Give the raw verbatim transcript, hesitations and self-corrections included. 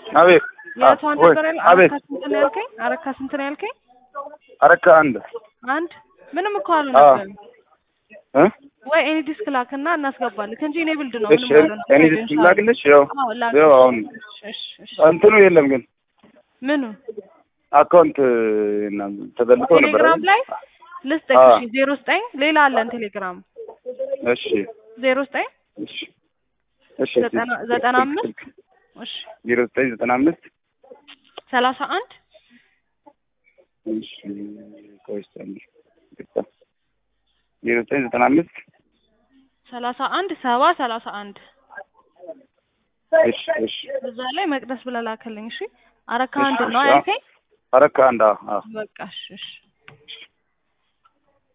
አቤት የቷን ነበር አረካ ስንት ነው ያልከኝ? አረካ ስንት ነው ያልከኝ? አረካ አንድ አንድ ምንም እኮ አልነበረም እ ወይ ኤኒ ዲስክ ላክና እናስገባለን እንጂ እኔ ብልድ ነው ምንም ማለት ነው። ኤኒ ዲስክ ላክልሽ ያው ያው አሁን እንትኑ የለም ግን ምኑ አካውንት እና ተደልቶ ነበር ቴሌግራም ላይ ልስጥሽ ዜሮ ዘጠኝ ሌላ አለን ቴሌግራም እሺ ዜሮ ዘጠኝ እሺ እሺ ዘጠና አምስት እሺ ዜሮ ዘጠኝ ዘጠና አምስት ሰላሳ አንድ እሺ ቆይስተን ግጣ ዜሮ ዘጠኝ ዘጠና አምስት ሰላሳ አንድ ሰባ ሰላሳ አንድ እሺ እሺ እዛ ላይ መቅደስ ብለህ ላክልኝ እሺ አረካ አንድ ነው አይከኝ አረካ አንድ አዎ በቃ እሺ እሺ